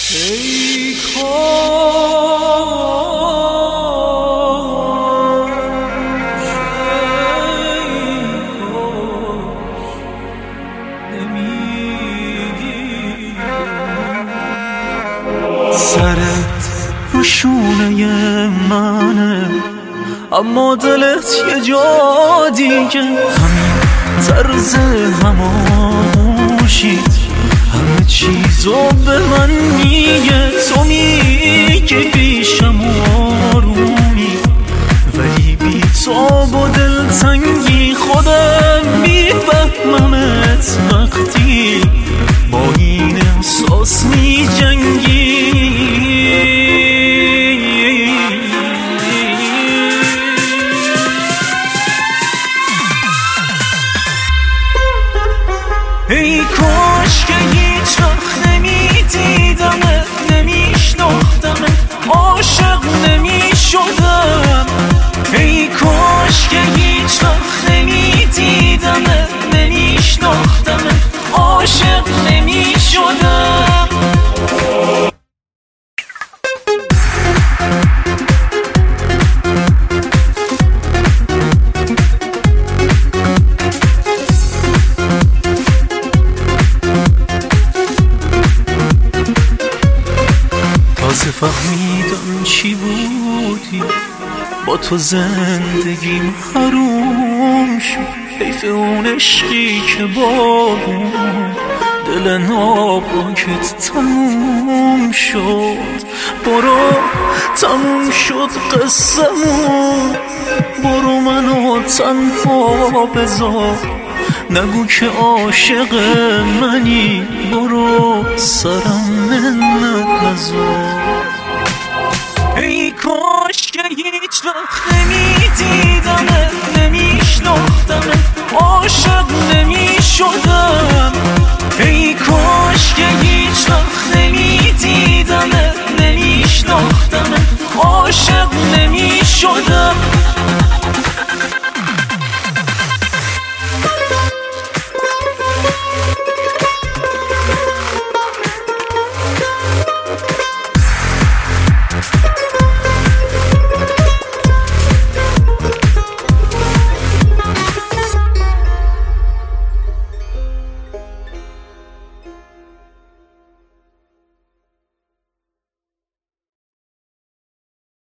ای کاش سرت رو شونه منه، اما دلت یه جا دیگه. همین طرز هماغوشید همه چیزو به من میگه. تو میگی پیشم آرومی، ولی بی تاب و دلتنگی خودم میفهممت وقتی با این احساس میجنگی. ای کاش که هیچ وقت نمیدیدمت، نمیشناختمت، عاشق نمیشدم. ای کاش که هیچ وقت نمیدیدمت، نمیشناختمت، عاشق نمیشدم. تازه فهمیدم چی بودی، با تو زندگیم حروم شد. حیف اون عشقی که با دل ناپاکت تموم شد. برو تموم شد قصه‌مون، برو منو تنها بذار، نگو که عاشق منی، برو سرم منت نذار. ای کاش که هیچ وقت نمیدیدمت، نمیشناختمت، عاشق